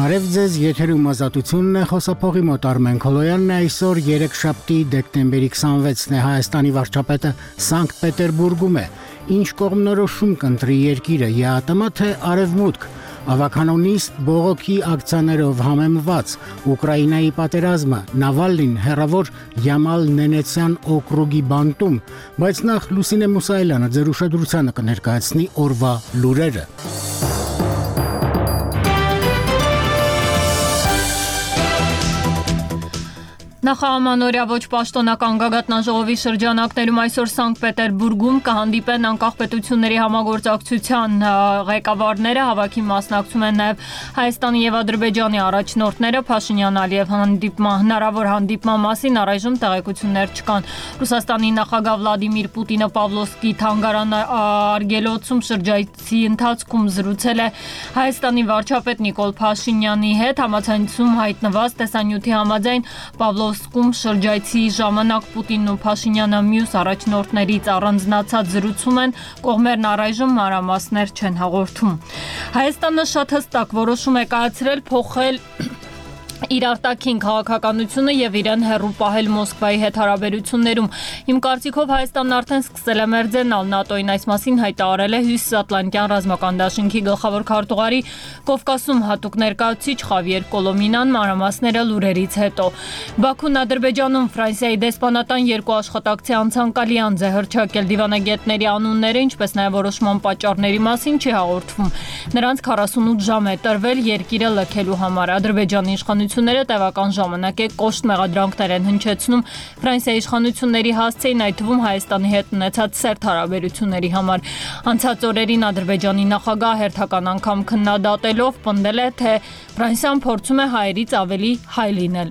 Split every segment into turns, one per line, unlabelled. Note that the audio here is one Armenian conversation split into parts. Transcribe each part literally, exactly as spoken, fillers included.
Բարև ձեզ, եթերում ազատությունն է, խոսափողի մոտ Արմեն Քոլոյանն է, այսօր երեքշաբթի դեկտեմբերի քսանվեցն է, Հայաստանի վարչապետը Սանկտ Պետերբուրգում է, ինչ կողմնորոշում կընտրի երկիրը, ԵԱՏՄ թե Արևմուտք, ավականոնիստ բողոքի ակցիաներով համեմված, Ուկրաինայի պատերազմը, Նավալնին հեռավոր Յամալ Նենեցյան օկրուգի բանտում, բայց նախ Լուսինե Մուսայելյանը ձեր ուշադրությանը կներկայացնի օրվա լուրերը։
Նախաամանորյա ոչ պաշտոնական գագաթնաժողովի շրջանակներում այսօր Սանկտ Պետերբուրգում կհանդիպեն անկախ պետությունների համագործակցության ղեկավարները, հավաքին մասնակցում են նաև Հայաստանի եւ Ադրբեջանի առաջնորդները, Փաշինյան-Ալիև հանդիպման հնարավոր հանդիպման մասին առայժմ տեղեկություններ չկան։ Ռուսաստանի նախագահ Վլադիմիր Պուտինը Պավլովսկի թանգարան արգելոցում շրջայցի ընթացքում զրուցել է Հայաստանի վարչապետ Նիկոլ Փաշինյանի հետ, համաձայնություն հայտնված տեսանյութի համաձայն Պավլով Սկում շրջայցի ժամանակ Պուտինն ու Փաշինյանը մյուս առաջնորդներից առանձնացած զրուցում են, կողմերն առայժմ մանրամասներ չեն հաղորդում։ Հայաստանը շատ հստակ որոշում է կայացրել փոխել իր արտաքին քաղաքականությունը եւ իրեն հեռու պահել Մոսկվայի հետ հարաբերություններում։ Իմ կարծիքով Հայաստանն արդեն սկսել է մերձենալ ՆԱՏՕ-ին, այս մասին հայտարարել է Հյուսիսատլանտյան ռազմական դաշինքի գլխավոր քարտուղարի Կովկասում հատուկ ներկայացուցիչ Խավիեր Կոլոմինան մանրամասները լուրերից հետո։ Բաքուն Ադրբեջանում Ֆրանսիայի դեսպանատան երկու աշխատակցի անցանկալի անձ է հռչակել, դիվանագետների անունները, ինչպես նաև որոշման պատճառների մասին չի հաղորդվում։ Նրանց քառասունութ ժամ է տրվել երկիրը լքելու համար։ Ադրբեջանի իշխանությունները տևական ժամանակ է կոշտ մեղադրանքներ են հնչեցնում Ֆրանսիայի իշխանությունների հասցեին, այդ թվում Հայաստանի հետ ունեցած սերտ հարաբերությունների համար։ Անցած օրերին Ադրբեջանի նախագահ հերթական անգամ քննադատելով պնդել է, թե Ֆրանսիան փորձում է հայերից ավելի հայ լինել։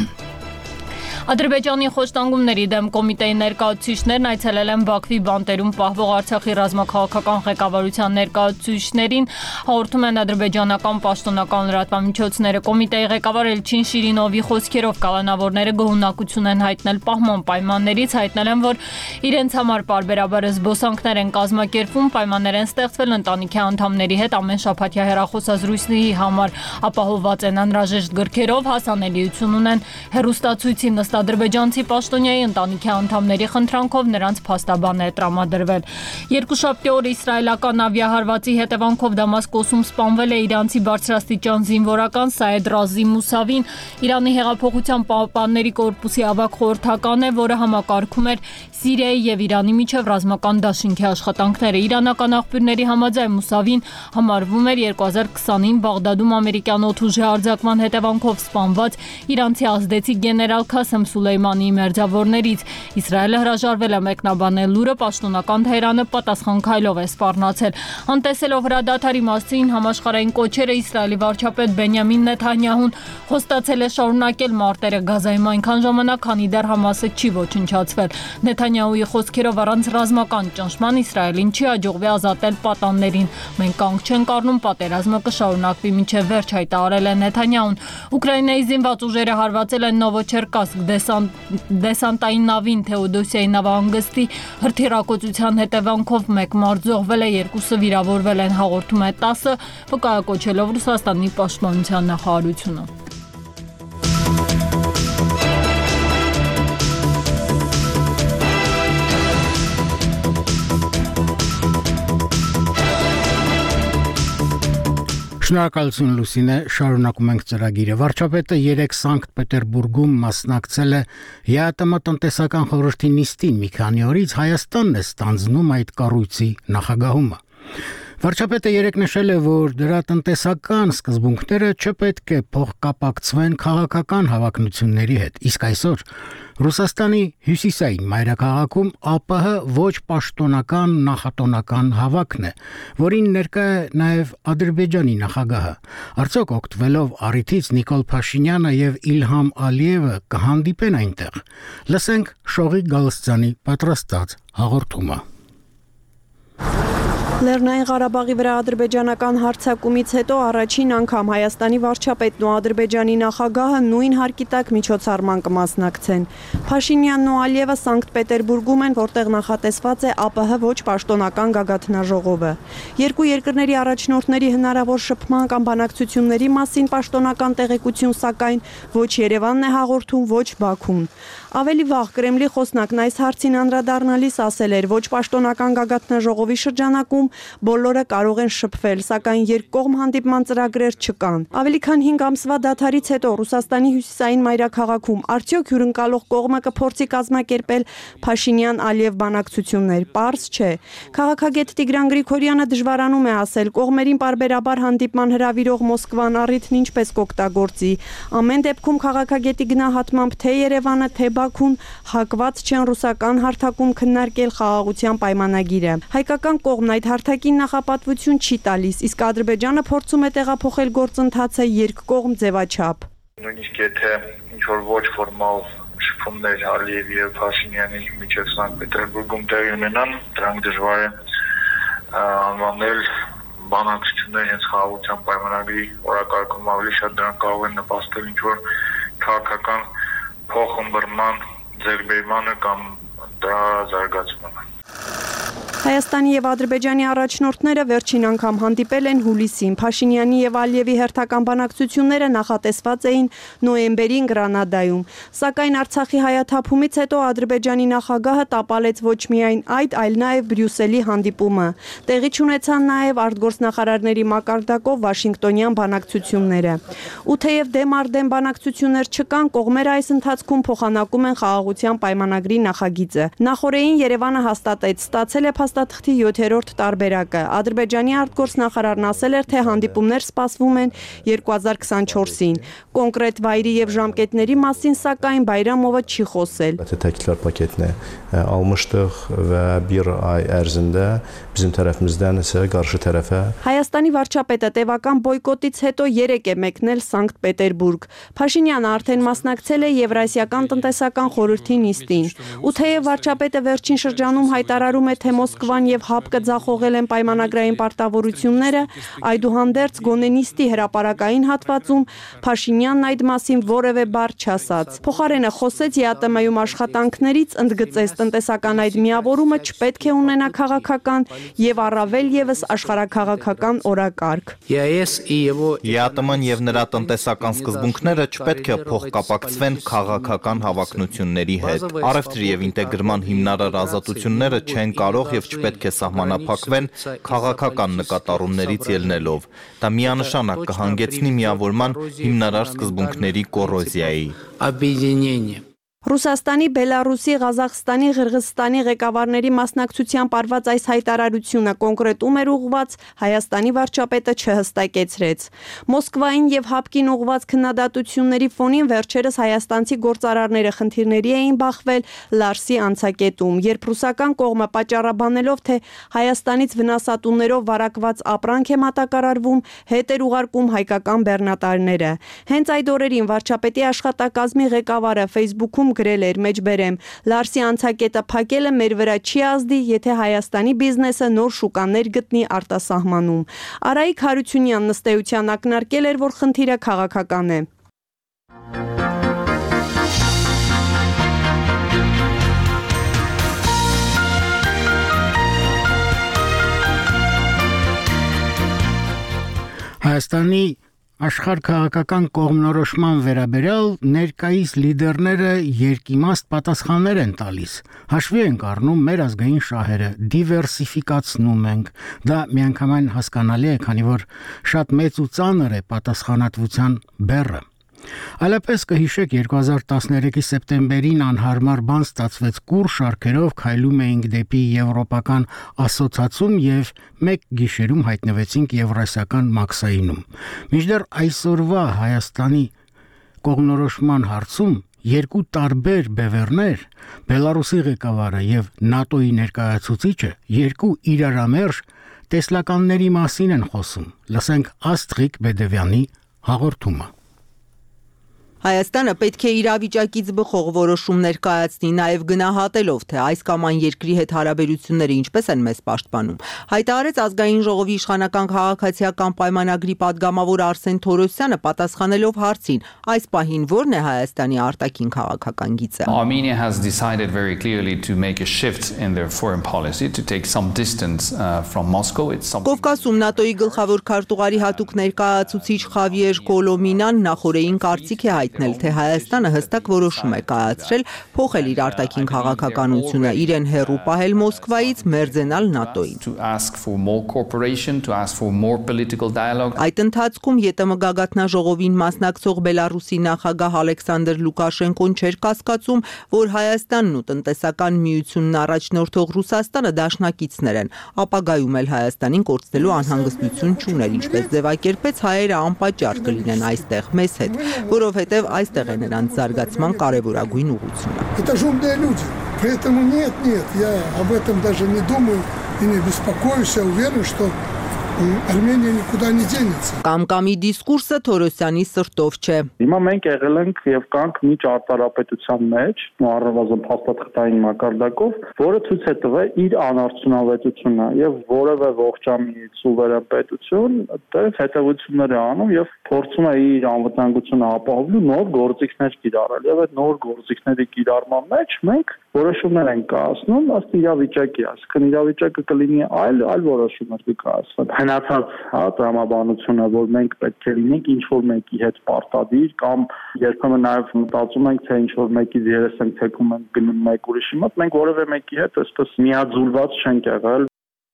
Ադրբեջանի խոշտանգումների դեմ կոմիտեի ներկայացուցիչներն այցելել են Բաքվի բանտերում պահվող Արցախի ռազմաքաղաքական ղեկավարության ներկայացուցիչներին, հաղորդում են ադրբեջանական պաշտոնական լրատվամիջոցները։ Կոմիտեի ղեկավար Էլչին Շիրինովի խոսքերով կալանավորները գոհունակություն են հայտնել պահման պայմաններից, հայտնել են, որ իրենց համար պարբերաբար զբոսանքներ են կազմակերպվում, պայմաններ են ստեղծվել ընտանիքի անդամների հետ ամեն շաբաթյա հեռախոսազրույցի համար, ապահովված են անհրաժեշտ գրքերով, հասանելիություն ունեն հեռուստացույցի ադրբեջանցի պաշտոնյայի ընտանիքի անդամների խնդրանքով նրանց փաստաբան է տրամադրվել։ Երկուշաբթի օրը իսրայելական ավիահարվածի հետևանքով Դամասկոսում սպանվել է իրանցի բարձրաստիճան զինվորական Սայեդ Ռազի Մուսավին, Իրանի հեղափոխության պահապանների կորպուսի ավագ խորհրդական է, որը համակարգում էր Սիրիայի եւ Իրանի միջև ռազմական դաշինքի աշխատանքները։ Իրանական աղբյուրների համաձայն Մուսավին համարվում էր երկու հազար քսանին Բաղդադում ամերիկյան օդուժի արձակման հետևանքով սպանված իրանցի ազդեցիկ գեներալ Քասեմ Սուլեյմանի մերձավորներից։ Իսրայելը հրաժարվել է մեկնաբանել լուրը, պաշտոնական Թեհրանը պատասխան քայլով է սպառնացել։ Անտեսելով հրադադարի մասին համաշխարհային կոչերը, Իսրայելի վարչապետ Բենյամին Նեթանյահուն խոստացել է շարունակել մարտերը Գազայում այնքան ժամանակ, քանի դեռ Համասը չի ոչնչացվել։ Նեթանյահուի խոսքերով առանց ռազմական ճնշման Իսրայելին չի հաջողվի ազատել պատաններին։ Մենք կանգ չենք առնում, պատերազմը կշարունակվի մինչև վերջ, հայտարարել է Նեթանյահուն։ Ուկրաինայի զինված ուժերը հարվածել են Նովոչերկասկ դեսանտային նավին Թեոդոսիայի նավահանգստի հրթիռակոծության հետևանքով մեկ մարդ զոհվել է, երկուսը վիրավորվել են, հաղորդում է տասը, վկայակոչելով Ռուսաստանի պաշտպանության նախարարությունը։
Շնորհակալություն Լուսինե, շարունակում ենք ծրագիրը։ Վարչապետը երեկ Սանկտ Պետերբուրգում մասնակցել է ԵԱՏՄ տնտեսական խորհրդի նիստին, մի քանի օրից Հայաստանն է ստանձնում այդ կառույցի նախագահումը։ Վարչապետը երեկ նշել է, որ դրա տնտեսական սկզբունքները չպետք է փոխկապակցվեն քաղաքական հավակնությունների հետ, իսկ այսօր Ռուսաստանի հյուսիսային մայրաքաղաքում ԱՊՀ ոչ պաշտոնական նախատոնական հավաքն է, որին ներկա է նաև Ադրբեջանի նախագահը։ Արդյոք օգտվելով առիթից Նիկոլ Փաշինյանը եւ Իլհամ Ալիևը կհանդիպեն այնտեղ։ Լսենք Շողիկ Գալստյանի պատրաստած հաղորդումը։
Լեռնային Ղարաբաղի վրա ադրբեջանական հարձակումից հետո առաջին անգամ Հայաստանի վարչապետն ու Ադրբեջանի նախագահը նույն հարկի տակ միջոցառման կմասնակցեն։ Փաշինյանն ու Ալիևը Սանկտ Պետերբուրգում են, որտեղ նախատեսված է ԱՊՀ ոչ պաշտոնական գագաթնաժողովը։ Երկու երկրների առաջնորդների հնարավոր շփման կամ բանակցությունների մասին պաշտոնական տեղեկություն, սակայն ոչ Երևանն է հաղորդում, ոչ Բաքուն։ Ավելի վաղ Կրեմլի խոսնակն այս հարցին անդրադառնալիս ասել էր, ոչ պաշտոնական գագաթնաժողովի շրջանակում բոլորը կարող են շփվել, սակայն երկկողմ հանդիպման ծրագրեր չկան։ Ավելի քան հինգ ամսվա դադարից հետո Ռուսաստանի հյուսիսային մայրաքաղաքում արդյոք հյուրընկալող կողմը կփորձի կազմակերպել Փաշինյան-Ալիև բանակցություններ, պարզ չէ։ Քաղաքագետ Տիգրան Գրիգորյանը դժվարանում է ասել, կողմերին պարբերաբար հանդիպման հրավիրող Մոսկվան առիթն ինչպես կօգտագործի։ Ամեն դեպքում քաղաքագետի գնահատմամբ թե Երևանը, թե Բաքուն հակված չեն ռուսական հարթակում քննարկել խաղաղության պայմանագիրը։ Հայկական կողմն այդ հարթակին նախապատվություն չի տալիս, իսկ Ադրբեջանը փորձում է տեղափոխել գործընթացը երկկողմ ձևաչափ։
Նույնիսկ եթե ինչ-որ ոչ ֆորմալ շփումներ Ալիևի եւ Փաշինյանի միջև Սանկտ Պետերբուրգում տեղի ունենան, դրանք դժվար է անվանել բանակցություններ հենց խաղաղության պայմանագրի օրակարգում, ավելի շատ դրանք կարող են նպաստել ինչ-որ քաղաքական փոխըմբռնման ձեռքբերմանը կամ դրա զարգացմանը։
Հայաստանի եւ Ադրբեջանի առաջնորդները վերջին անգամ հանդիպել են հուլիսին։ Փաշինյանի եւ Ալիևի հերթական բանակցությունները նախատեսված էին նոյեմբերին Գրանադայում։ Սակայն Արցախի հայաթափումից հետո Ադրբեջանի նախագահը տապալեց ոչ միայն այդ, այլ նաեւ Բրյուսելի հանդիպումը։ Տեղի չունեցան նաեւ արտգործնախարարների մակարդակով Վաշինգտոնյան բանակցությունները։ Ու թեև դեմ առ դեմ բանակցություններ չկան, կողմերը այս ընթացքում փոխանակում են խաղաղության պայմանագրի նախագիծը։ Նախորդին Երևանը հաստատեց, ստացել է փաստաթղթի յոթերորդ տարբերակը։ Ադրբեջանի արտգործնախարարն ասել էր, թե հանդիպումներ սպասվում են երկու հազար քսանչորսին։ Կոնկրետ վայրի եւ ժամկետների մասին, սակայն Բայրամովը չի խոսել։
Təkliflər paketini almışdıq və bir ay ərzində bizim tərəfimizdən isə qarşı tərəfə
Հայաստանի վարչապետը տևական բոյկոտից հետո երեք է մեկնել Սանկտ Պետերբուրգ։ Փաշինյանը արդեն մասնակցել է Եվրասիական տնտեսական խորհրդի նիստին։ Ու թեև վարչապետը վերջին շրջանում հայտարարում է, թե Մոսկվան եւ ՀԱՊԿ ձախողել են պայմանագրային պարտավորությունները, այդուհանդերձ գոնե նիստի հրապարակային հատվածում Փաշինյանն այդ մասին որևէ բառ չասաց։ Փոխարենը խոսեց ԵԱՏՄ-ում աշխատանքներից, ընդգծեց տնտեսական այդ միավորումը չպետք է ունենա քաղաքական եւ առավել եւս աշխարհաքաղաքական օրակարգ։
ԵԱՏՄ-ն եւ նրա տնտեսական սկզբունքները չպետք է փոխկապակցվեն քաղաքական հավակնությունների հետ։ Առևտրի եւ ինտեգրման հիմնարար ազատությունները չեն կարող եւ չպետք է սահմանափակվեն քաղաքական նկատառումներից ելնելով։ Դա միանշանակ կհանգեցնի միավորման հիմնարար սկզբունքների կոռոզիայի։
Ռուսաստանի, Բելարուսի, Ղազախստանի, Ղրղզստանի ղեկավարների մասնակցությամբ արված այս հայտարարությունը կոնկրետ ում էր ուղղված, Հայաստանի վարչապետը չհստակեցրեց։ Մոսկվային եւ ՀԱՊԿ-ին ուղղված քննադատությունների ֆոնին վերջերս հայաստանցի գործարարները խնդիրների էին բախվել Լարսի անցակետում, երբ ռուսական կողմը պատճառաբանելով, թե Հայաստանից վնասատուներով վարակված ապրանք է մատակարարվում, հետ էր ուղարկում հայկական բեռնատարները։ Հենց այդ օրերին վարչապետի աշխատակազմի ղեկավարը Facebook-ում գրել էր մեջբերեմ. Լարսի անցակետը փակելը մեր վրա չի ազդի, եթե Հայաստանի բիզնեսը նոր շուկաներ գտնի արտասահմանում։ Արայիկ Հարությունյանն ըստ էության ակնարկել էր, որ խնդիրը քաղաքական է։
Հայաստանի աշխարհքաղաքական կողմնորոշման վերաբերյալ ներկայիս լիդերները երկիմաստ պատասխաններ են տալիս։ Հաշվի ենք առնում մեր ազգային շահերը, դիվերսիֆիկացնում ենք։ Դա միանգամայն հասկանալի է, քանի որ շատ մեծ ու ծանր է պատասխանատվության բեռը։ Այլապես կհիշեք երկու հազար տասներեքի սեպտեմբերին անհարմար բան ստացվեց կուր շարքերով քայլում էինք դեպի եվրոպական ասոցացում եւ մեկ գիշերում հայտնվեցինք Եվրասիական մաքսայինում։ Մինչդեռ այսօրվա Հայաստանի կողմնորոշման հարցում երկու տարբեր բևեռներ, Բելարուսի ղեկավարը եւ ՆԱՏՕ-ի ներկայացուցիչը երկու իրարամերժ տեսլականների մասին են խոսում։ Լսենք Աստղիկ Բեդևյանի հաղորդումը։
Հայաստանը պետք է իրավիճակից բխող որոշումներ կայացնի, նաև գնահատելով, թե այս կամ այն երկրի հետ հարաբերությունները ինչպես են մեզ պաշտպանում։ Հայտարարեց Ազգային ժողովի իշխանական քաղաքացիական պայմանագրի падգամավոր Արսեն Թորոսյանը, պատասխանելով հարցին, այս պահին ո՞րն է Հայաստանի արտաքին քաղաքական գիծը։
Armenia has decided very clearly to make a shift in their foreign policy to take some distance uh, from Moscow. It's something
Կովկասում ՆԱՏՕ-ի գլխավոր քարտուղարի հատուկ ներկայացուցիչ Խավիեր Կոլոմինան նախորդին կարծիք է հայտնել, թե Հայաստանը հստակ որոշում է կայացրել փոխել իր արտաքին քաղաքականությունը, իրեն հեռու պահել Մոսկվայից, մերձենալ ՆԱՏՕ-ին։
to ask for more cooperation, to ask for more political dialogue.
Այդ ընթացքում ԵՏՄ գագաթնաժողովին մասնակցող Բելարուսի նախագահ Ալեքսանդր Լուկաշենկոն չէր կասկածում, որ Հայաստանն ու տնտեսական միությունն առաջնորդող Ռուսաստանը դաշնակիցներ են, ապագայում էլ Հայաստանին կորցնելու անհանգստություն չուներ, ինչպես ձևակերպեց, հայերը անպատճառ կլինեն այստեղ մեզ հետ, որովհետև այստեղ է նրանց զարգացման կարևորագույն ուղղությունը։
Это же умные люди. Поэтому нет, нет, я об этом даже не думаю и не беспокоюсь, я уверен, что Armenia никуда не денется.
Կամ-կամի դիսկուրսը Թորոսյանի սրտով չէ։
Հիմա մենք եղել ենք եւ կանք մի ճարտարապետության մեջ, ու առնվազն փաստաթղթային մակարդակով, որը ցույց է տվել իր անարդյունավետությունը եւ որևէ ողջամի սուվերեն պետություն դեռ հետևություններ է անում եւ փորձում է իր անվտանգությունը ապահովելու նոր գործիքներ կիրառել։ Եվ այդ նոր գործիքների կիրառման մեջ մենք որոշումներ ենք կայացնում ըստ իրավիճակի, այսինքն իրավիճակը կլինի այլ այլ որոշումներ կկայացվեն։ Հնացած հա տրամաբանությունը, որ մենք պետք է լինենք ինչ որ մեկի հետ պարտադիր կամ երբեմն նաև մտածում ենք, թե ինչ որ մեկից երես ենք թեքում ենք գնում մեկ ուրիշի մոտ, մենք որևէ մեկի հետ այսպես միաձուլված չենք եղել։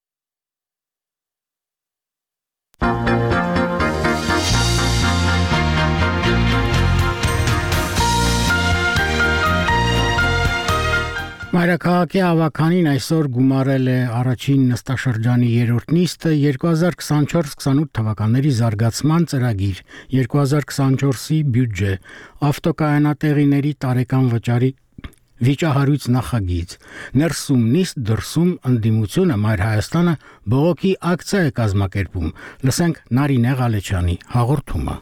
Մայրաքաղաքի ավականին այսօր գումարել է առաջին նստաշրջանի երրորդ նիստը երկու հազար քսանչորս քսանութ թվականների զարգացման ծրագիր, երկու հազար քսանչորսի բյուջե, ավտոկայանատեղիների տարեկան վճարի վիճահարույց նախագիծ, ներսում նիստ, դրսում ընդդիմությունը Մայր Հայաստանը բողոքի ակցիա է կազմակերպում, լսենք Նարինե Ղալեչյանի հաղորդումը։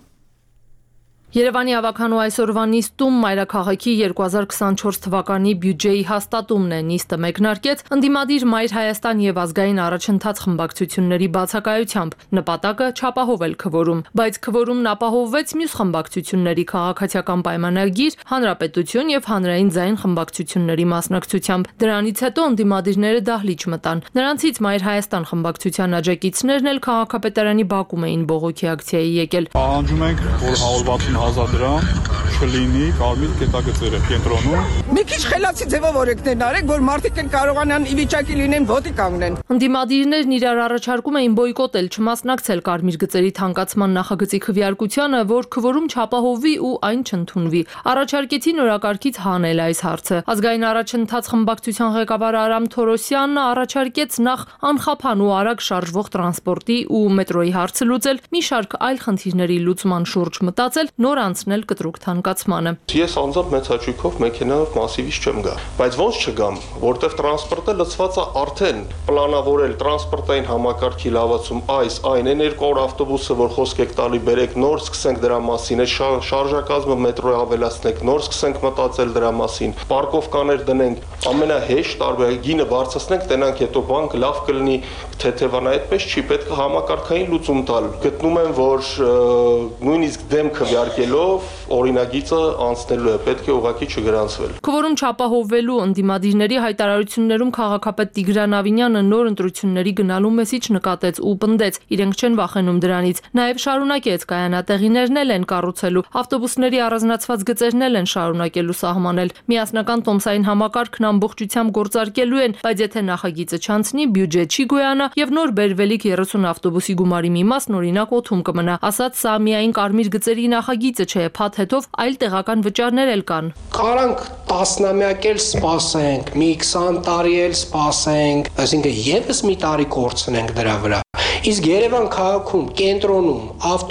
Երևանի ավականու այսօրվա նիստում Մայրաքաղաքի երկու հազար քսանչորս թվականի բյուջեի հաստատումն է, նիստը մեկնարկեց ընդդիմադիր Մայր Հայաստան եւ ազգային առաջընթաց խմբակցությունների բացակայությամբ, նպատակը չապահովել քվորում, բայց քվորումն ապահովվեց մյուս խմբակցությունների քաղաքացիական պայմանագիր, հանրապետություն եւ հանրային ձայն խմբակցությունների մասնակցությամբ։ Դրանից հետո ընդդիմադիրները դահլիճ մտան։ Նրանցից Մայր Հայաստան խմբակցության աջակիցներն էլ քաղաքապետարանի բակում էին բողոքի ակցիայի եկել։
Պահանջում ենք, որ հարյուր հազար դրամ չլինի կարմիր կետագծերը կենտրոնում։
Մի քիչ խելացի ձևով օրենքներն արեք, որ մարդիկ են կարողանան ի վիճակի լինեն ոտի կանգնեն։
Ընդդիմադիրներն իրար առաջարկում էին բոյկոտել, չմասնակցել կարմիր գծերի թանկացման նախագծի քվեարկությանը, որ քվորում չապահովվի ու այն չընդունվի։ Առաջարկեցին օրակարգից հանել այս հարցը։ Ազգային առաջընթաց խմբակցության ղեկավար Արամ Թորոսյանն առաջարկեց նախ անխափան ու արագ շարժվող տրանսպորտի ու մետրոյի հարցը լուծել, մի շարք այլ խնդիրների լուծման շուրջ մտածել, նոր անցնել կտրուկ թանկացմանը։
Ես անձամբ մեծ հաճույքով մեքենայով մասիվից չեմ գա, բայց ոնց չգամ, որտեղ տրանսպորտը լցված է արդեն պլանավորել տրանսպորտային համակարգի լավացում, այս այն այն երկու օր ավտոբուսը, որ խոսք եք տալի, բերեք նոր սկսենք դրա մասին, այդ շարժակազմը մետրոյի ավելացնենք, նոր սկսենք մտածել դրա մասին, պարկովկաներ դնենք, ամենահեշտ տարբեր գինը բարձրացնենք, տենանք հետո բանկ լավ կլինի, թեթևանա, այդպես չի, պետք է համակարգային լուծում տալ։ Գտնում եմ, որ նույնիսկ դեմ քվեարկելով օրինագիծը անցնելու է, պետք է ուղղակի չգրանցվել։
Քվորում չապահովվելու ընդդիմադիրների հայտարարություններում քաղաքապետ Տիգրան Ավինյանը նոր ընտրությունների գնալու մեսիջ նկատեց ու պնդեց, իրենք չեն վախենում դրանից։ Նաև շարունակեց, կայանատեղիներն էլ են կառուցելու, ավտոբուսների առանձնացված գծերն էլ են շարունակելու սահմանել։ Միասնական տոմսային համակարգն ամբողջությամբ գործարկելու են, բայց եթե նախագիծը չանցնի, բյուջե չի գոյանա եւ նոր բերվելիք երեսուն ավտոբուսի գումարի մի մասն օրինակ օթում կմնա։ Ասած սա միայն կարմիր գծերի նախագիծը չէ, փաթ հետով այլ տեղական վճարներ էլ կան։
Կարանք տասնամյակ էլ սպասենք, մի քսան տարի էլ սպասենք, այսինքն եւս մի տարի կորցնենք դրա վրա։ Իսկ Երևան քաղաքում, կենտրոնում,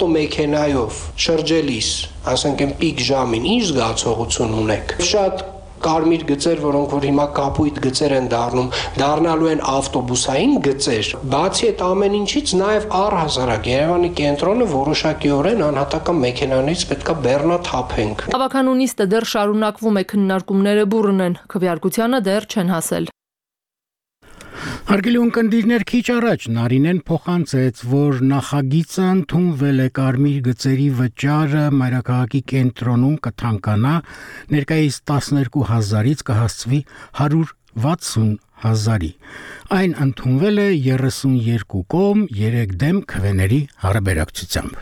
ավտոմեքենայով շրջելիս, ասենք են պիկ ժամին, ինչ զգացողություն ունեք։ Շատ կարմիր գծեր, որոնք որ հիմա կապույտ գծեր են դառնում, դառնալու են ավտոբուսային գծեր։ Բացի այդ ամեն ինչից նաև առհասարակ Երևանի կենտրոնը որոշակիորեն անհատական մեքենաներից պետքա բեռնաթափենք։
Ավականունիստը դեռ շարունակվում է, քննարկումները բուռն են, քվեարկությանը դեռ չեն հասել։
Հարգելի ունկնդիրներ, քիչ առաջ Նարինեն փոխանցեց, որ նախագիծը ընդունվել է կարմիր գծերի վճարը մայրաքաղաքի կենտրոնում կթանկանա, ներկայիս տասներկու հազարից կհասցվի հարյուր վաթսուն հազարի։ Այն ընդունվել է երեսունյոթ կողմ երեք դեմ քվեների հարաբերակցությամբ։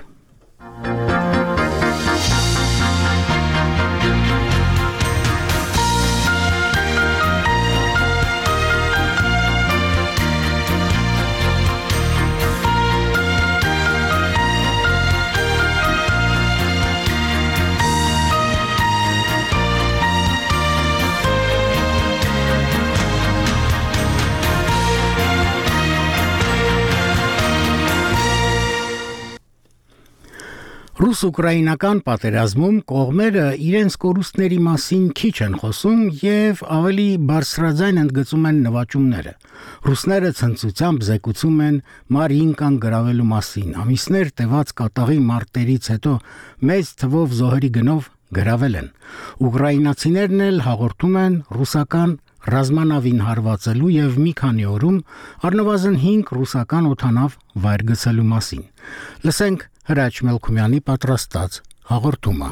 Ռուս-ուկրաինական պատերազմում կողմերը իրենց կորուստների մասին քիչ են խոսում եւ ավելի բարձրաձայն ընդգծում են նվաճումները։ Ռուսները ցնծությամբ զեկուցում են Մարինկան գրավելու մասին։ Ամիսներ տևած կատաղի մարտերից հետո մեծ թվով զոհերի գնով գրավել են։ Ուկրաինացիներն էլ հաղորդում են ռուսական ռազմանավին հարվածելու եւ մի քանի օրում առնվազն հինգ ռուսական օթանավ վայր գցելու մասին։ Լսենք Հրաչ Մելքումյանի պատրաստած հաղորդումը։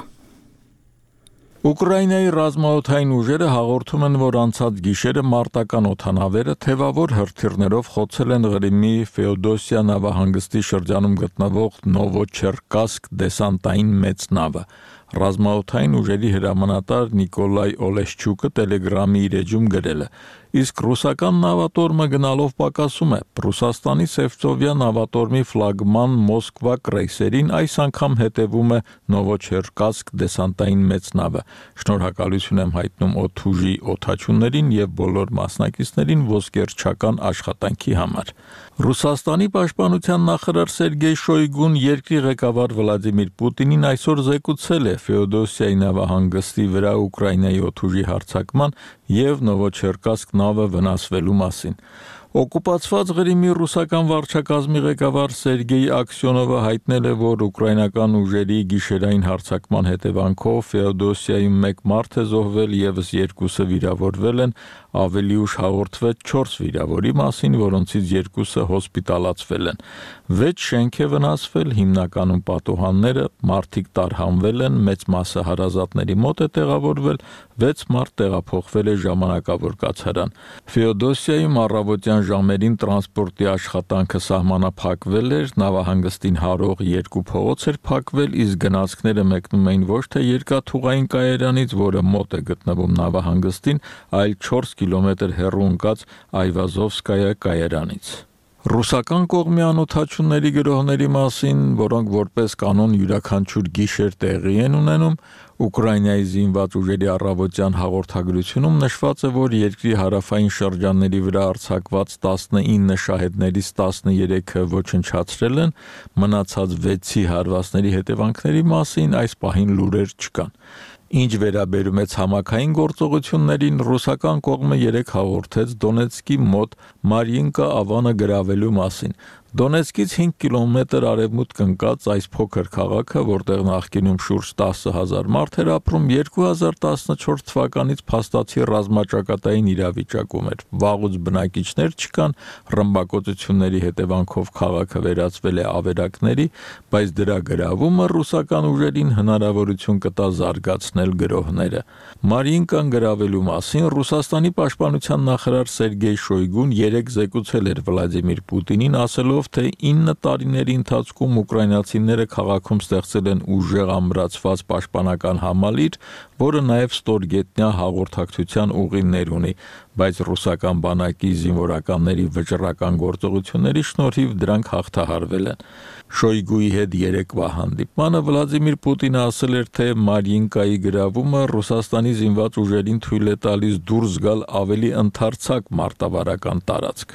Ուկրաինայի ռազմաօդային ուժերը հաղորդում են, որ անցած գիշերը մարտական օդանավերը թևավոր հրթիռներով խոցել են Ղրիմի Ֆեոդոսիա նավահանգստի շրջանում գտնվող Նովոչերկասկ դեսանտային մեծ նավը։ Ռազմաօդային ուժերի հրամանատար Նիկոլայ Օլեշչուկը Telegram-ի իր էջում գրել է. Իսկ ռուսական նավատորմը գնալով պակասում է։ Ռուսաստանի Սևծովյան նավատորմի ֆլագման Մոսկվա կրեյսերին այս անգամ հետևում է Նովոչերկասկ դեսանտային մեծ նավը։ Շնորհակալություն եմ հայտնում օդուժի օդաչուներին եւ բոլոր մասնակիցներին ոսկերչական աշխատանքի համար։ Ռուսաստանի պաշտպանության նախարար Սերգեյ Շոյգուն երկրի ղեկավար Վլադիմիր Պուտինին այսօր զեկուցել է Ֆեոդոսիայի նավահանգստի վրա Ուկրաինայի օդուժի հարձակման եւ Նովոչերկասկ նավը վնասվելու մասին։ Օկուպացված Ղրիմի ռուսական վարչակազմի ղեկավար Սերգեյ Աքսյոնովը հայտնել է, որ ուկրաինական ուժերի գիշերային հարձակման հետևանքով Ֆեոդոսիայում մեկ մարդ է զոհվել, եւս երկուսը վիրավորվել են, ավելի ուշ հաղորդվեց չորս վիրավորի մասին, որոնցից երկուսը հոսպիտալացվել են։ վեց շենք է վնասվել, հիմնականում պատուհանները, մարդիկ տարհանվել են, մեծ մասը հարազատների մոտ է տեղավորվել, վեց մարդ տեղափոխվել է ժամանակավոր կացարան։ Ֆեոդոսիայում առավոտյան ժամերին տրանսպորտի աշխատանքը սահմանափակվել էր, նավահանգստին հարող երկու փողոց էր փակվել, իսկ գնացքները մեկնում էին ոչ թե երկաթուղային կայարանից, որը մոտ է գտնվում նավահանգստին, այլ չորս կիլոմետր հեռու ընկած Այվազովսկայա կայարանից։ Ռուսական կողմի անօթաչուների գրոհների մասին, որոնք որպես կանոն յուրաքանչյուր գիշեր տեղի են ունենում, Ուկրաինայի զինված ուժերի առավոտյան հաղորդագրությունում նշված է, որ երկրի հարավային շրջանների վրա արձակված տասնինը շահեդներից տասներեքը ոչնչացրել են, մնացած վեցի հարվածների հետևանքների մասին այս պահին լուրեր չկան։ Ինչ վերաբերում է ցամաքային գործողություններին, ռուսական կողմը երեք հաղորդեց Դոնեցկի մոտ Մարինկա ավանը գրավելու մասին։ Դոնեցկից հինգ կիլոմետր արևմուտք ընկած այս փոքր քաղաքը, որտեղ նախկինում շուրջ տասը հազար մարդ էր ապրում, երկու հազար տասնչորս թվականից փաստացի ռազմաճակատային իրավիճակում էր։ Վաղուց բնակիչներ չկան, ռմբակոծությունների հետևանքով քաղաքը վերածվել է ավերակների, բայց դրա գրավումը ռուսական ուժերին հնարավորություն կտա զարգացնել գրոհները։ Մարինկան գրավելու մասին Ռուսաստանի պաշտպանության նախարար Սերգեյ Շոյգուն երեկ զեկուցել էր Վլադիմիր Պուտինին, ասելով, թե ինը տարիների ընթացքում ուկրաինացիները քաղաքում ստեղծել են ուժեղ ամրացված պաշտպանական համալիր, որը նաև ստորգետնյա հաղորդակցության ուղիներ ունի, բայց ռուսական բանակի զինվորականների վճռական գործողությունների շնորհիվ դրանք հաղթահարվել են։ Շոյգուի հետ երեկվա հանդիպմանը Վլադիմիր Պուտինը ասել էր, թե Մարինկայի գրավումը Ռուսաստանի զինված ուժերին թույլ է տալիս դուրս գալ ավելի ընդարձակ մարտավարական տարածք։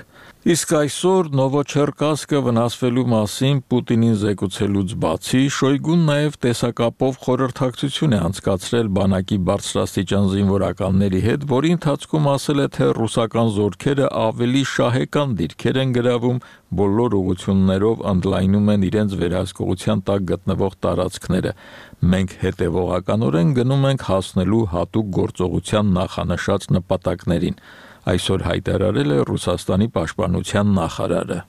Իսկ այսօր Նովոչերկասկը վնասվելու մասին Պուտինին զեկուցելուց բացի Շոյգուն նաև տեսակապով խորհրդակցություն է անցկացրել բանակի բարձրաստիճան զինվորականների հետ, որի ընթացքում ասել է, թե ռուսական զորքերը ավելի շահեկան դիրքեր են գրավում, բոլոր ուղղություններով ընդլայնում են իրենց վերահսկողության տակ գտնվող տարածքները։ Մենք հետևողականորեն գնում ենք հասնելու հատուկ գործողության նախանշած նպատակներին, այսօր հայտարարել է Ռուսաստանի պաշտպանության նախարարը։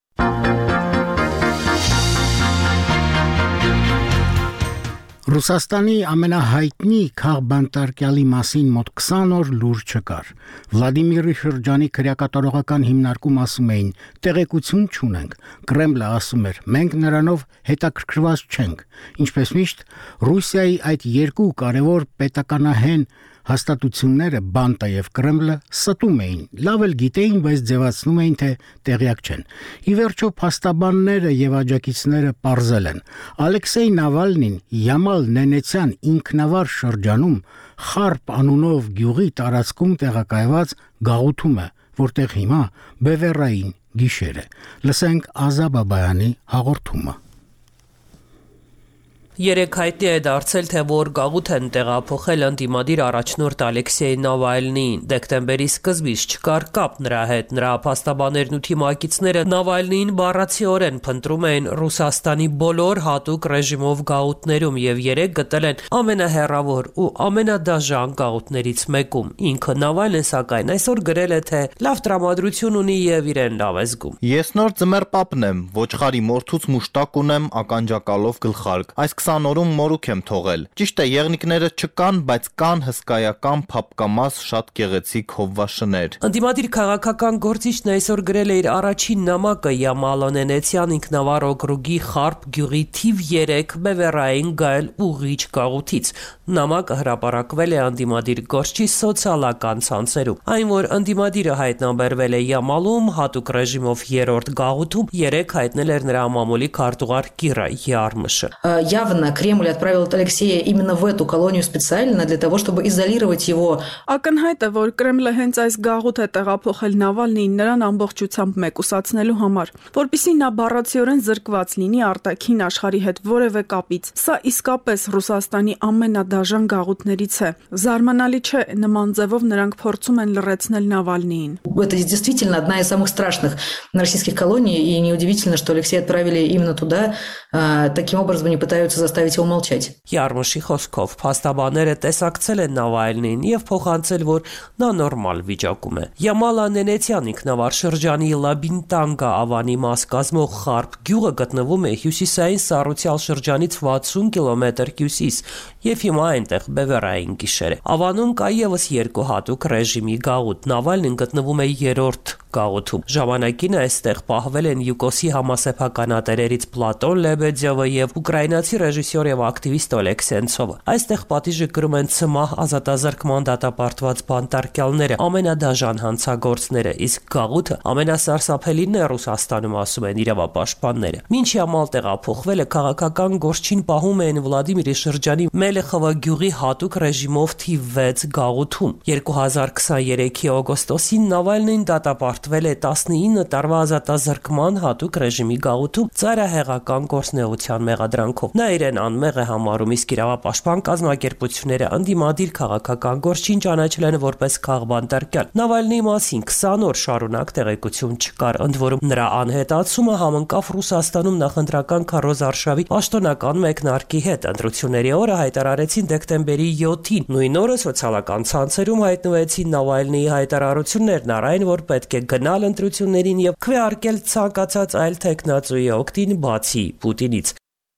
Ռուսաստանի ամենահայտնի քաղբանտարկյալի մասին մոտ քսան օր լուր չկար։ Վլադիմիրի շրջանի քրեակատարողական հիմնարկում ասում էին, տեղեկություն չունենք։ Կրեմլը ասում էր, մենք նրանով հետաքրքրված չենք։ Ինչպես միշտ, Ռուսիայի այդ երկու կարևոր պետականահեն հաստատությունները Բանտը եւ Կրեմլը ստում էին, լավ էլ գիտեին, բայց ձևացնում էին, թե տեղյակ չեն։ Ի վերջո փաստաբանները եւ աջակիցները պարզել են։ Ալեքսեյ Նավալնին Յամալ Նենեցյան ինքնավար շրջանում Խարպ անունով գյուղի տարածքում տեղակայված գաղութում է, որտեղ հիմա բևեռային գիշեր է։ Լսենք Ազա Բաբայանի հաղորդումը։
Երեք հայտնի է դարձել, թե որ գաղութ են տեղափոխել ընդդիմադիր առաջնորդ Ալեքսեյ Նավալնիին։ Դեկտեմբերի սկզբից չկար կապ նրա հետ։ Նրա փաստաբաններն ու թիմակիցները Նավալնիին բառացիորեն փնտրում էին Ռուսաստանի բոլոր հատուկ ռեժիմով գաղութներում եւ երեք գտել են ամենահեռավոր ու ամենադաժան գաղութներից մեկում։ Ինքը Նավալնին սակայն այսօր գրել է, թե լավ տրամադրություն ունի եւ իրեն լավ է զգում։
Ես նոր ձմեռ պապն եմ, ոչխարի մորթուց մուշտակ ունեմ ականջակալով գլխարկ։ Այս քսան օրում մորուք եմ թողել։ Ճիշտ է, եղնիկները չկան, բայց կան հսկայական փապկամաս շատ գեղեցիկ հովվաշներ։
Ընդդիմադիր քաղաքական գործիչն այսօր գրել է իր առաջին նամակը Յամալ Նենեցյան ինքնավար օկրուգի Խարպ գյուղի թիվ երեք բևեռային գայլ ուղիչ գաղութից։ Նամակը հրապարակվել է ընդդիմադիր գործչի սոցիալական ցանցերում։ Այն, որ ընդդիմադիրը հայտնաբերվել է Յամալում հատուկ ռեժիմով երրորդ գաղութում, երեք հայտնել էր նրա մամուլի քարտուղար Կիրա Յարմշը։
Кремль отправил Алексея именно в эту колонию специально для того, чтобы изолировать его.
Ակնհայտ է, որ Կրեմլը հենց այս գաղութ է տեղափոխել Նավալնիին նրան ամբողջությամբ մեկուսացնելու համար, որպեսզի նա բառացիորեն զրկված լինի արտաքին աշխարհի հետ որևէ капից։ Սա իսկապես Ռուսաստանի ամենադաժան գաղութներից է։ Զարմանալի չէ, նման ձևով նրանք փորձում են լռեցնել Նավալնիին։
Это действительно одна из самых страшных российских колоний, и неудивительно, что Алексея отправили именно туда, таким образом не пытаются заставить его молчать.
Յարմշի խոսքով փաստաբանները տեսակցել են Նավալնիին եւ փոխանցել, որ նա նորմալ վիճակում է։ Յամալ Նենեցյան ինքնավար շրջանի Լաբինտանգա ավանի մաս կազմող Խարպ գյուղը գտնվում է հյուսիսային Սառուցյալ շրջանից վաթսուն կիլոմետր հյուսիս եւ հիմա այնտեղ բևեռային գիշեր է։ Ավանում կա եւս երկու հատուկ ռեժիմի գաղութ։ Նավալնին գտնվում է երրորդ գաղութում։ Ժամանակին այստեղ պահվել են Յուկոսի համասեփականատերերից Պլատոն Լեբեդյովը եւ ուկրաինացի ռեժիսոր եւ ակտիվիստ Օլեգ Սենցովը։ Այստեղ պատիժը կրում են ցմահ ազատազրկման դատապարտված բանտարկյալները, ամենադաժան հանցագործները, իսկ գաղութը ամենասարսափելին է Ռուսաստանում, ասում են իրավապաշտպանները։ Մինչ Յամալ տեղափոխվելը քաղաքական գործչին պահում էին Վլադիմիրի շրջանի Մելեխովա գյուղի հատուկ ռեժիմով թիվ վեց գաղութում։ երկու հազար քսաներեքի օգոստոսին Նավալնին դատապարտվել է տասնինը տարվա ազատազրկման հատուկ ռեժիմի գաղութում ծայրահեղական գործնեության մեղադրանքով։ Նա իրեն անմեղ է համարում, իսկ իրավապաշտպան կազմակերպությունները ընդդիմադիր քաղաքական գործչին ճանաչել են որպես քաղբանտարկյալ։ Նավալնիի մասին քսան օր շարունակ տեղեկություն չկար, ընդ որում նրա անհետացումը համընկավ Ռուսաստանում նախընտրական քարոզարշավի պաշտոնական մեկնարկի հետ։ Ընտրությունների օրը հայտարարեցին դեկտեմբերի յոթին։ Նույն օրը սոցիալական ցանցերում հայտնվեցին Նավալնիի հայտարարություններն առայն, որ պետք է գնալ ընտրություններին եւ քվեարկել ցանկացած այլ տեխնացուի օգտին բացի Պուտինից։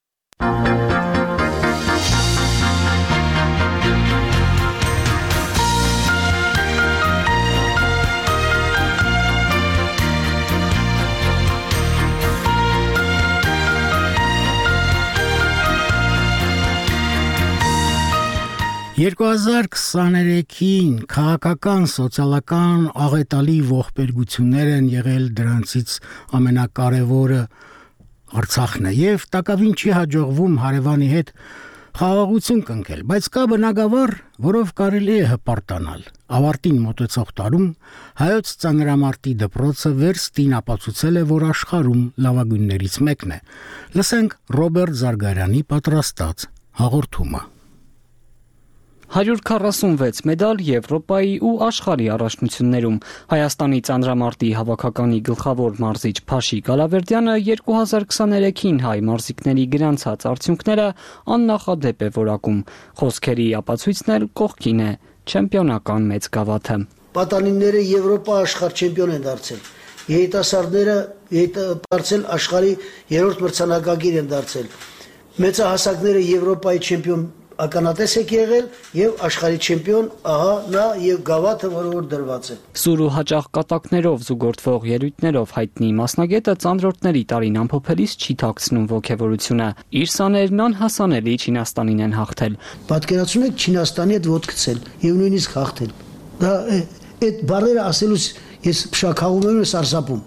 երկու հազար քսաներեքին քաղաքական, սոցիալական աղետալի ողբերգություններ են եղել, դրանցից ամենակարևորը Արցախն է եւ տակավին չի հաջողվում հարևանի հետ Խաղաղություն կնքել, բայց կա բնագավառ, որով կարելի է հպարտանալ։ Ավարտին մոտեցող տարում հայոց ծանրամարտի դպրոցը վերստին ապացուցել է, որ աշխարհում լավագույններից մեկն է։ Լսենք Ռոբերտ Զարգարյանի պատրաստած հաղորդումը։
հարյուր քառասունվեց մեդալ Եվրոպայի ու աշխարհի առաջնություններում։ Հայաստանի ծանրամարտի հավաքականի գլխավոր մարզիչ Փաշի Գալավերդյանը երկու հազար քսաներեքին հայ մարզիկների գրանցած արդյունքները աննախադեպ է որակում։ Խոսքերի ապացույցն էլ կողքին է չեմպիոնական մեծ գավաթը։
Պատանիները Եվրոպա աշխարհ չեմպիոն են դարձել։ Երիտասարդները դարձել աշխարհի երրորդ մրցանակակիր են դարձել։ Մեծահասակները Եվրոպայի չեմպիոն ականատես եք եղել եւ աշխարհի չեմպիոն, ահա նա եւ գավաթը, որը որ դրված է։
Սուր ու հաճախ կատակներով զուգորդվող ելույթներով հայտնի մասնագետը ծանրորդների տարին ամփոփելիս չի թաքցնում ոգևորությունը։ Իր սաներն անհասանելի Չինաստանին են հաղթել։
Պատկերացնում եք Չինաստանի հետ ոտք գցել եւ նույնիսկ հաղթել։ Դա այդ բառերը ասելուց ես փշակաղում եմ ու սարսափում։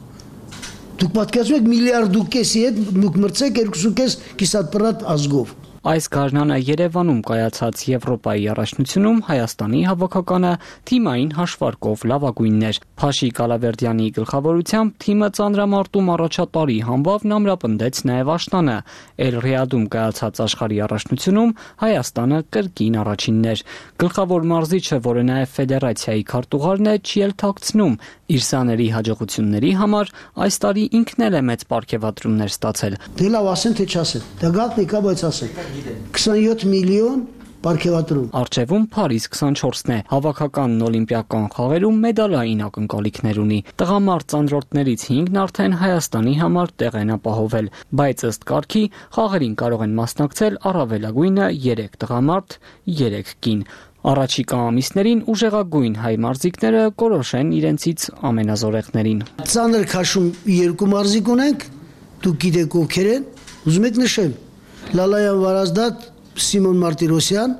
Դուք պատկերացնում եք միլիարդուկեսի հետ դուք մրցեք երկուսուկես կիսատպրատ ազգով։
Այս գարնանը Երևանում կայացած Եվրոպայի առաջնությունում Հայաստանի հավաքականը թիմային հաշվարկով լավագույնն էր։ Փաշի Գալավերդյանի գլխավորությամբ թիմը ծանրամարտում առաջատարի համբավն ամրապնդեց նաև աշնանը։ Էլ Ռիադում կայացած աշխարհի առաջնությունում Հայաստանը կրկին առաջինն էր։ Գլխավոր մարզիչը, որը նաև ֆեդերացիայի քարտուղարն է, չի էլ թաքցնում իր սաների հաջողությունների համար այս տարի ինքն էլ է մեծ պարգևատրումներ ստացել։
Դե լավ ասեն թե չասեն։ Դա գաղտնի կա, բայց ասեն։ քսանյոթ միլիոն պարգևատրում։
Առջևում Փարիզ քսանչորսն է։ Հավաքականն օլիմպիական խաղերում մեդալային ակնկալիքներ ունի։ Տղամարդ ծանրորդներից հինգն արդեն Հայաստանի համար տեղ են ապահովել, բայց ըստ կարգի խաղերին կարող են մասնակցել առավելագույնը երեք տղամարդ, երեք կին։ Առաջիկա ամիսներին ուժեղագույն հայ մարզիկները կորոշեն իրենցից ամենազորեղներին։
Ծանր քաշում երկու մարզիկ ունենք, դուք գիտեք ովքեր են, ուզում եք նշեմ։ Լալայան Վարազդատ, Սիմոն Մարտիրոսյան,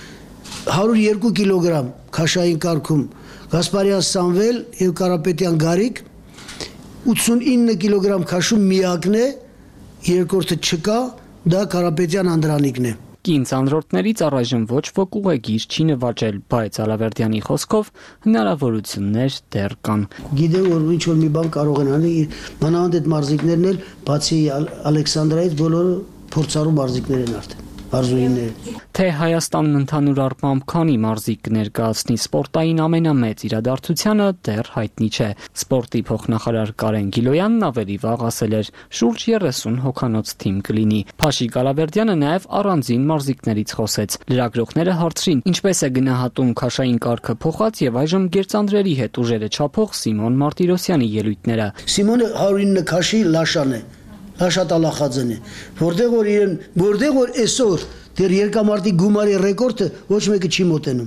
հարյուր երկու կիլոգրամ քաշային կարգում, Գասպարյան Սամվել եւ Կարապետյան Գարիկ, ութսունինը կիլոգրամ քաշում միակն է, երկրորդը չկա, դա Կարապետյան Անդրանիկն է։
Կին ծանրորդներից առայժմ ոչ ոք ուղեգիր չի նվաճել, բայց Ալավերդյանի խոսքով հնարավորություններ դեռ կան։
Գիտեմ, որ ինչ որ մի բան կարող են անել, մանավանդ այդ մարզիկներն էլ, բացի Ալեքսանդրայից, բոլորը փորձառու մարզիկներ են արդեն։ Արզուինները։
Թե Հայաստանն ընդհանուր առմամբ քանի մարզիկ կներկայացնի սպորտային ամենամեծ իրադարձությանը դեռ հայտնի չէ։ Սպորտի փոխնախարար Կարեն Գիլոյանն ավելի վաղ ասել էր՝ շուրջ երեսուն հոգանոց թիմ կլինի։ Փաշի Գալավերդյանը նաև առանձին մարզիկներից խոսեց։ Լրագրողները հարցրին՝ ինչպես է գնահատում քաշային կարգը փոխած եւ այժմ գերծանրերի հետ ուժերը չափող Սիմոն Մարտիրոսյանի ելույթները։
Սիմոնը հարյուր ինը քաշի լաշան է։ Լաշատալախածն է, որտեղ որ իրեն, որտեղ որ այսօր դեռ երկամարտի գումարի ռեկորդը ոչ մեկը չի մոտենում։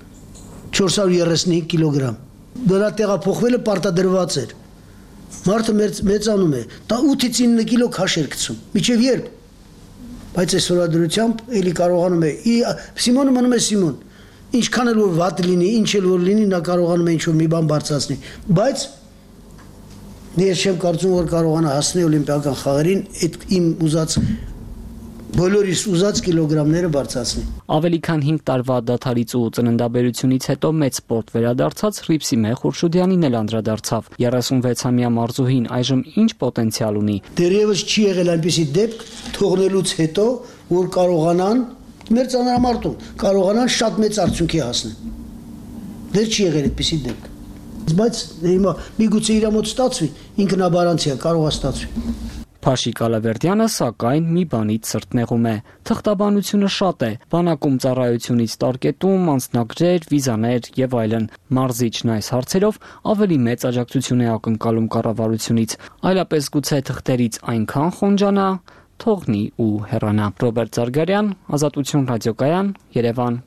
չորս հարյուր երեսունհինգ կիլոգրամ։ Դրա տեղափոխվելը պարտադրված էր։ Մարդը մեծանում է, դա ութից ինը կիլո քաշ էր գցում։ Միջև երբ։ Բայց այսօր դրությամբ էլի կարողանում է։ Սիմոնը մնում է Սիմոն։ Ինչքան էլ որ վատ լինի, ինչ էլ որ լինի, նա կարողանում է ինչ-որ մի բան բարձրացնի։ Բայց ես չեմ կարծում, որ կարողանա հասնել օլիմպիական խաղերին այդ իմ ուզած բոլորիս ուզած կիլոգրամները բարձրացնի։
Ավելի քան հինգ տարվա դադարից ու ծննդաբերությունից հետո մեծ սպորտ վերադարձած Հռիփսիմե Խուրշուդյանին էլ անդրադարձավ։ երեսունվեցամյա մարզուհին այժմ ինչ պոտենցիալ ունի։
Դեռևս չի եղել այնպիսի դեպք թողնելուց հետո, որ կարողանան մեր ծանրամարտում կարողանան շատ մեծ արդյունքի հասնել։ Դեռ չի եղել այդպիսի դեպք։ Բայց հիմա միգուցե իր մոտ ստացվի, ինքնաբարանցիա կարող է ստացվի։
Փաշի Գալավերդյանը սակայն մի բանից սրտնեղում է։ Թղթաբանությունը շատ է, բանակում ծառայությունից տարկետում, անձնագրեր, վիզաներ եւ այլն։ Մարզիչն այս հարցերով ավելի մեծ աջակցություն է ակնկալում կառավարությունից, այլապես գուցե թղթերից այնքան խոնջանա, թողնի ու հեռանա։ Ռոբերտ Զարգարյան, Ազատություն ռադիոկայան, Երևան։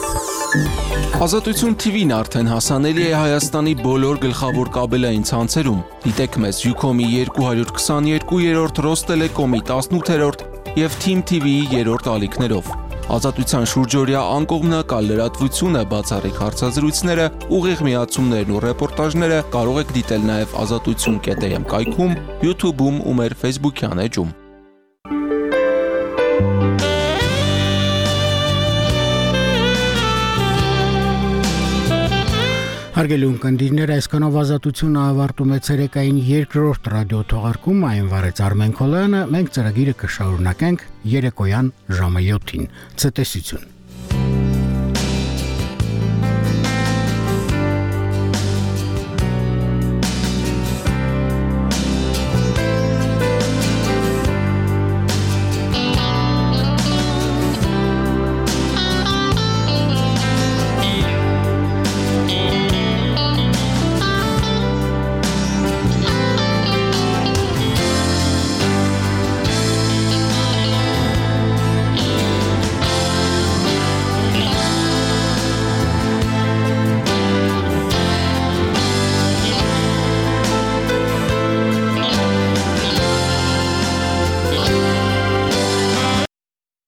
Ազատություն թի վին արդեն հասանելի է Հայաստանի բոլոր գլխավոր կաբելային ցանցերում։ Դիտեք մեզ Յուքոմի երկու հարյուր քսաներկու-րդ, Ռոստելեկոմի տասնութերորդ եւ Թիմ թի վիի երրորդ ալիքներով։ Ազատության շուրջօրյա անկողմնակալ լրատվությունը, բացառիկ հարցազրույցները, ուղիղ միացումներն ու ռեպորտաժները կարող եք դիտել նաեւ ազատություն կետ էմ կայքում, YouTube-ում ու մեր Facebook-յան էջում։
Հարգելի ունկնդիրներ, այսքանով ազատությունը ավարտում է ցերեկային երկրորդ ռադիո թողարկումը, այն վարեց Արմեն Քոլյանը, մենք ծրագիրը կշարունակենք երեկոյան ժամը յոթին։ Ցտեսություն։